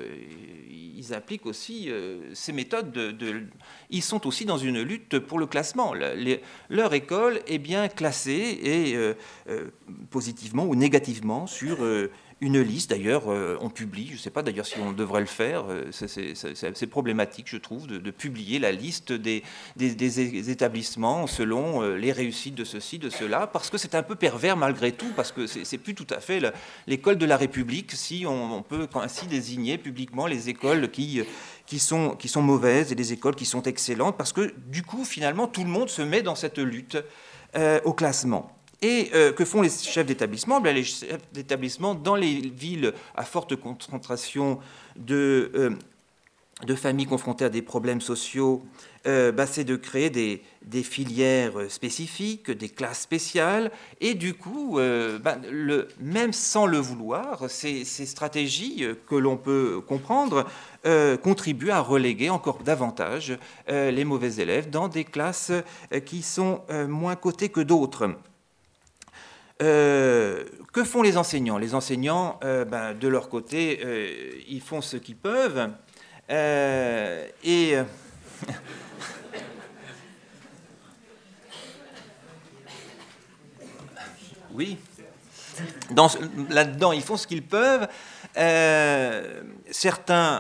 aussi ces méthodes. Ils sont aussi dans une lutte pour le classement. Leur école est bien classée et positivement ou négativement sur une liste. D'ailleurs, on publie, je ne sais pas d'ailleurs si on devrait le faire, c'est problématique, je trouve, de publier la liste des établissements selon les réussites de ceci, de cela, parce que c'est un peu pervers malgré tout, parce que c'est plus tout à fait l'école de la République, si on peut ainsi désigner publiquement les écoles qui sont mauvaises et les écoles qui sont excellentes, parce que du coup, finalement, tout le monde se met dans cette lutte au classement. Et que font les chefs d'établissement? Les chefs d'établissement, dans les villes à forte concentration de familles confrontées à des problèmes sociaux, c'est de créer des filières spécifiques, des classes spéciales, et du coup, même sans le vouloir, ces stratégies que l'on peut comprendre contribuent à reléguer encore davantage les mauvais élèves dans des classes qui sont moins cotées que d'autres. Que font les enseignants? Les enseignants, de leur côté, ils font ce qu'ils peuvent. Oui, là-dedans, ils font ce qu'ils peuvent. Certains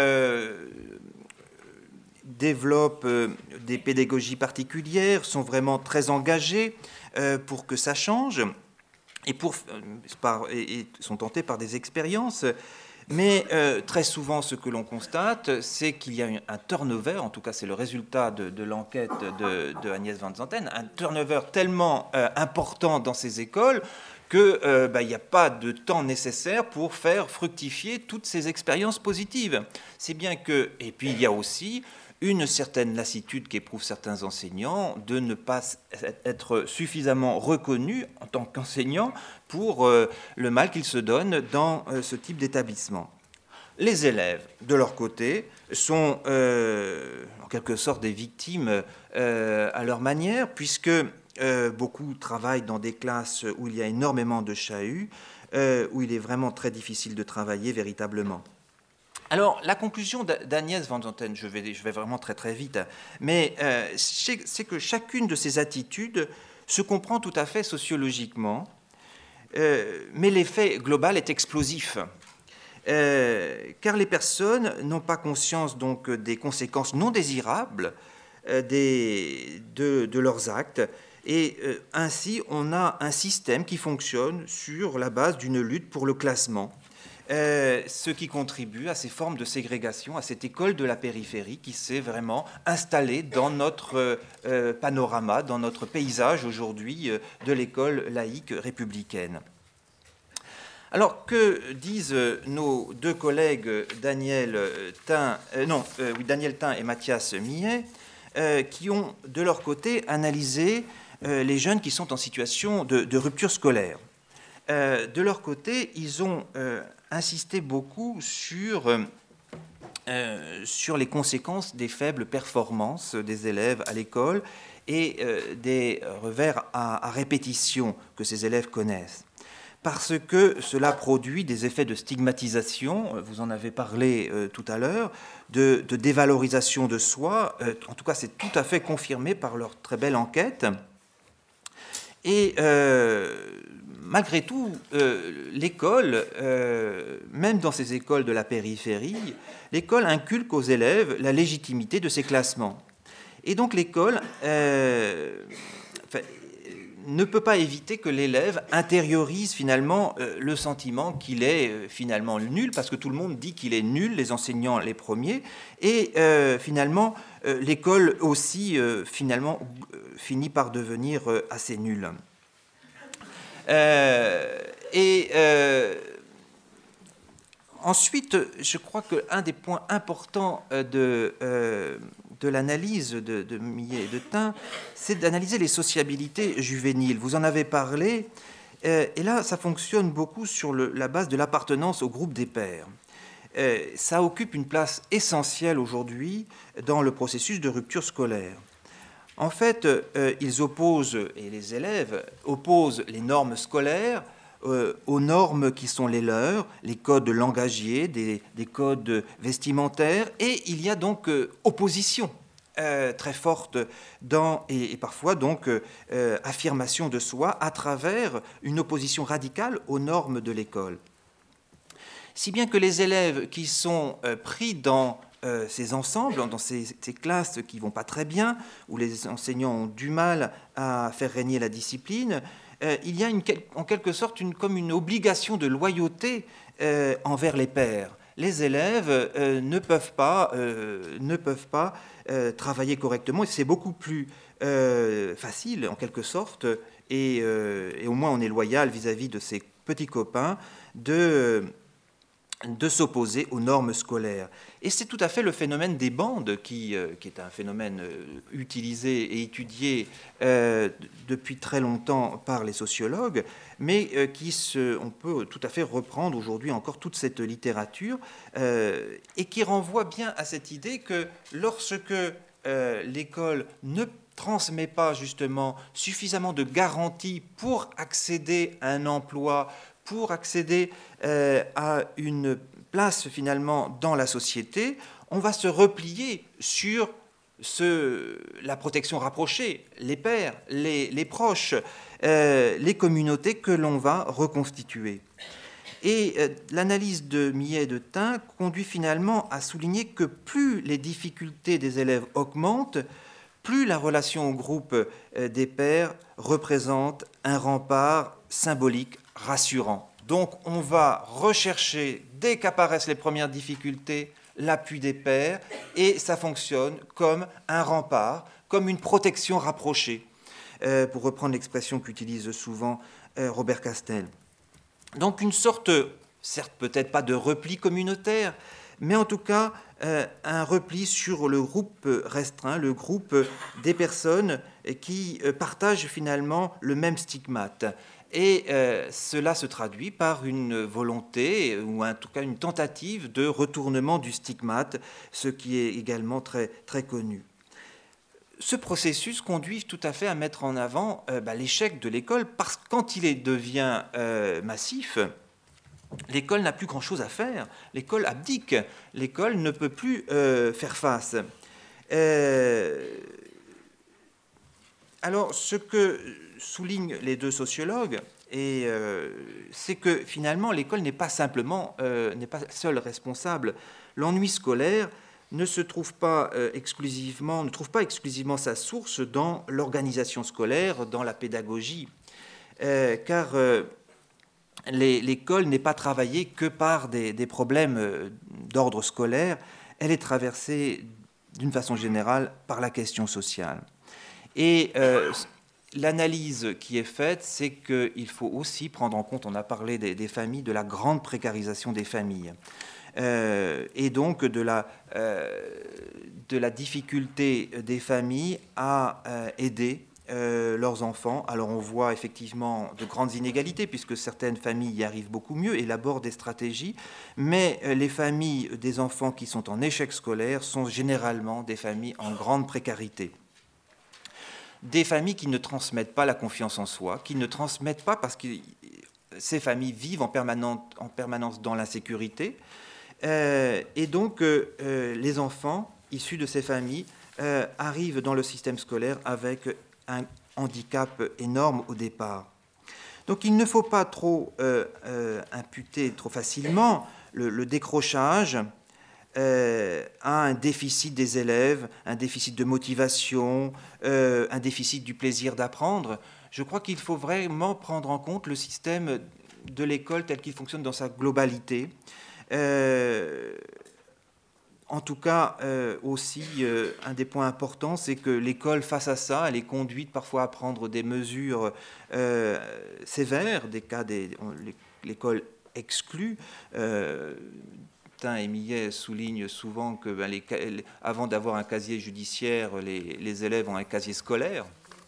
développent des pédagogies particulières, sont vraiment très engagés pour que ça change, et sont tentés par des expériences. Mais très souvent, ce que l'on constate, c'est qu'il y a un turnover, en tout cas c'est le résultat de l'enquête de Agnès Van Zanten, un turnover tellement important dans ces écoles qu'il n'y a pas de temps nécessaire pour faire fructifier toutes ces expériences positives. C'est bien que, et puis il y a aussi une certaine lassitude qu'éprouvent certains enseignants de ne pas être suffisamment reconnus en tant qu'enseignants pour le mal qu'ils se donnent dans ce type d'établissement. Les élèves, de leur côté, sont en quelque sorte des victimes à leur manière, puisque beaucoup travaillent dans des classes où il y a énormément de chahuts, où il est vraiment très difficile de travailler véritablement. Alors, la conclusion d'Agnès Van Zanten, je vais vraiment très très vite, mais c'est que chacune de ces attitudes se comprend tout à fait sociologiquement, mais l'effet global est explosif, car les personnes n'ont pas conscience donc des conséquences non désirables de leurs actes, et ainsi on a un système qui fonctionne sur la base d'une lutte pour le classement. Ce qui contribue à ces formes de ségrégation, à cette école de la périphérie qui s'est vraiment installée dans notre panorama, dans notre paysage aujourd'hui de l'école laïque républicaine. Alors, que disent nos deux collègues Daniel Thym et Mathias Millet, qui ont de leur côté analysé les jeunes qui sont en situation de rupture scolaire? De leur côté, ils ont insisté beaucoup sur les conséquences des faibles performances des élèves à l'école et des revers à répétition que ces élèves connaissent. Parce que cela produit des effets de stigmatisation, vous en avez parlé tout à l'heure, de dévalorisation de soi. En tout cas, c'est tout à fait confirmé par leur très belle enquête. Et malgré tout, l'école, même dans ces écoles de la périphérie, l'école inculque aux élèves la légitimité de ces classements. Et donc l'école ne peut pas éviter que l'élève intériorise finalement le sentiment qu'il est finalement nul, parce que tout le monde dit qu'il est nul, les enseignants les premiers, et finalement l'école aussi finalement finit par devenir assez nulle. Ensuite, je crois qu'un des points importants de l'analyse de Millet et de Thym, c'est d'analyser les sociabilités juvéniles. Vous en avez parlé, et là, ça fonctionne beaucoup sur la base de l'appartenance au groupe des pairs. Ça occupe une place essentielle aujourd'hui dans le processus de rupture scolaire. En fait, ils opposent, et les élèves opposent les normes scolaires aux normes qui sont les leurs, les codes langagiers, des codes vestimentaires, et il y a donc opposition très forte et parfois donc affirmation de soi à travers une opposition radicale aux normes de l'école. si bien que les élèves qui sont pris dans ces ensembles, dans ces classes qui ne vont pas très bien, où les enseignants ont du mal à faire régner la discipline, il y a en quelque sorte comme une obligation de loyauté envers les pairs. Les élèves ne peuvent pas travailler correctement, et c'est beaucoup plus facile en quelque sorte, et au moins on est loyal vis-à-vis de ses petits copains, de s'opposer aux normes scolaires. Et c'est tout à fait le phénomène des bandes qui est un phénomène utilisé et étudié depuis très longtemps par les sociologues, mais on peut tout à fait reprendre aujourd'hui encore toute cette littérature et qui renvoie bien à cette idée que lorsque l'école ne transmet pas justement suffisamment de garanties pour accéder à un emploi, pour accéder à une place finalement dans la société, on va se replier sur la protection rapprochée, les pairs, les proches, les communautés que l'on va reconstituer. Et l'analyse de Millet et de Taine conduit finalement à souligner que plus les difficultés des élèves augmentent, plus la relation au groupe des pairs représente un rempart symbolique rassurant. Donc on va rechercher, dès qu'apparaissent les premières difficultés, l'appui des pairs, et ça fonctionne comme un rempart, comme une protection rapprochée, pour reprendre l'expression qu'utilise souvent Robert Castel. Donc une sorte, certes peut-être pas de repli communautaire, mais en tout cas un repli sur le groupe restreint, le groupe des personnes qui partagent finalement le même stigmate. Et cela se traduit par une volonté, ou en tout cas une tentative de retournement du stigmate, ce qui est également très, très connu. Ce processus conduit tout à fait à mettre en avant l'échec de l'école, parce que quand il devient massif, l'école n'a plus grand-chose à faire, l'école abdique, l'école ne peut plus faire face. Alors, ce que soulignent les deux sociologues, c'est que finalement l'école n'est pas seule responsable. L'ennui scolaire ne trouve pas exclusivement sa source dans l'organisation scolaire, dans la pédagogie, car l'école n'est pas travaillée que par des problèmes d'ordre scolaire, elle est traversée d'une façon générale par la question sociale. Et l'analyse qui est faite, c'est qu'il faut aussi prendre en compte, on a parlé des familles, de la grande précarisation des familles, et donc de la difficulté des familles à aider leurs enfants. Alors on voit effectivement de grandes inégalités, puisque certaines familles y arrivent beaucoup mieux, élaborent des stratégies, mais les familles des enfants qui sont en échec scolaire sont généralement des familles en grande précarité. Des familles qui ne transmettent pas la confiance en soi, qui ne transmettent pas parce que ces familles vivent en permanence dans l'insécurité, et donc les enfants issus de ces familles arrivent dans le système scolaire avec un handicap énorme au départ. Donc il ne faut pas trop imputer trop facilement le décrochage à un déficit des élèves, un déficit de motivation, un déficit du plaisir d'apprendre. Je crois qu'il faut vraiment prendre en compte le système de l'école tel qu'il fonctionne dans sa globalité. En tout cas, aussi, un des points importants, c'est que l'école, face à ça, elle est conduite parfois à prendre des mesures sévères, l'école exclut. Taine et Millet soulignent souvent que avant d'avoir un casier judiciaire, les élèves ont un casier scolaire.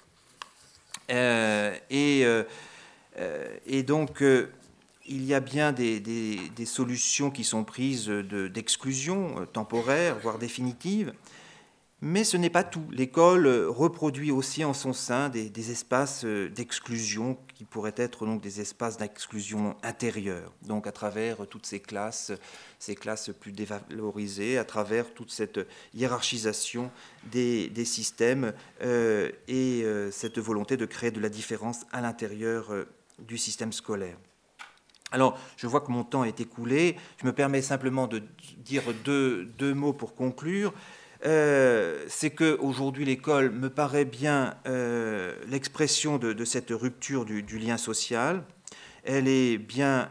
Et donc, il y a bien des solutions qui sont prises d'exclusion temporaire, voire définitive, mais ce n'est pas tout. L'école reproduit aussi en son sein des espaces d'exclusion qui pourraient être donc des espaces d'exclusion intérieure, donc à travers toutes ces classes plus dévalorisées, à travers toute cette hiérarchisation des systèmes et cette volonté de créer de la différence à l'intérieur du système scolaire. Alors, je vois que mon temps est écoulé. Je me permets simplement de dire deux mots pour conclure. C'est qu'aujourd'hui, l'école me paraît bien l'expression de cette rupture du lien social. Elle est bien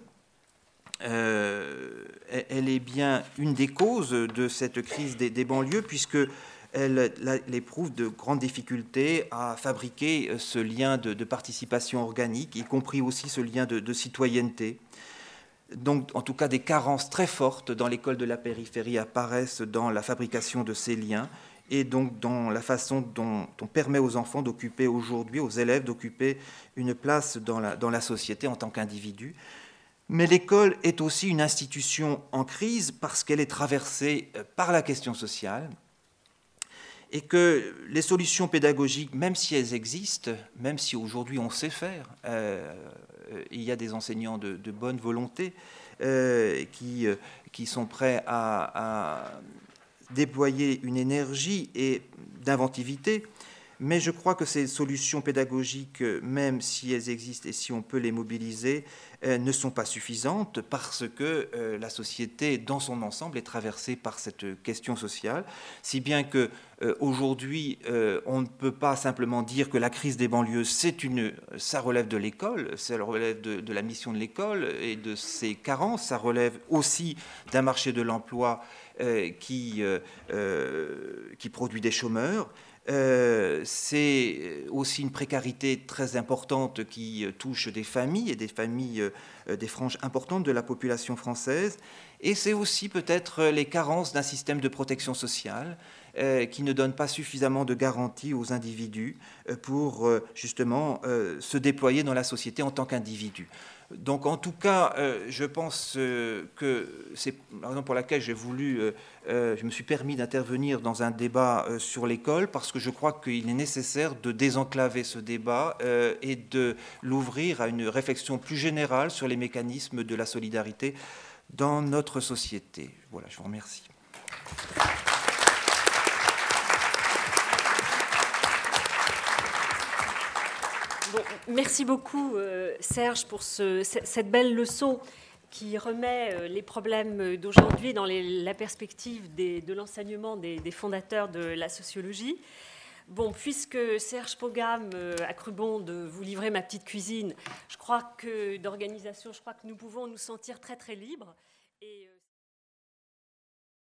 une des causes de cette crise des banlieues, puisque elle éprouve de grandes difficultés à fabriquer ce lien de participation organique, y compris aussi ce lien de citoyenneté. Donc, en tout cas, des carences très fortes dans l'école de la périphérie apparaissent dans la fabrication de ces liens et donc dans la façon dont on permet aux enfants d'occuper aujourd'hui, aux élèves d'occuper une place dans la société en tant qu'individus. Mais l'école est aussi une institution en crise parce qu'elle est traversée par la question sociale et que les solutions pédagogiques, même si elles existent, même si aujourd'hui on sait faire, il y a des enseignants de bonne volonté qui sont prêts à déployer une énergie et d'inventivité, mais je crois que ces solutions pédagogiques, même si elles existent et si on peut les mobiliser, ne sont pas suffisantes parce que la société dans son ensemble est traversée par cette question sociale, si bien que aujourd'hui on ne peut pas simplement dire que la crise des banlieues ça relève de l'école, ça relève de la mission de l'école et de ses carences, ça relève aussi d'un marché de l'emploi qui produit des chômeurs. C'est aussi une précarité très importante qui touche des familles et des franges importantes de la population française. Et c'est aussi peut-être les carences d'un système de protection sociale qui ne donne pas suffisamment de garanties aux individus pour justement se déployer dans la société en tant qu'individus. Donc en tout cas, je pense que c'est la raison pour laquelle je me suis permis d'intervenir dans un débat sur l'école, parce que je crois qu'il est nécessaire de désenclaver ce débat et de l'ouvrir à une réflexion plus générale sur les mécanismes de la solidarité dans notre société. Voilà, je vous remercie. Bon, merci beaucoup Serge pour cette belle leçon qui remet les problèmes d'aujourd'hui dans la perspective de l'enseignement des fondateurs de la sociologie. Bon, puisque Serge Pogam a cru bon de vous livrer ma petite cuisine, je crois que nous pouvons nous sentir très très libres. Et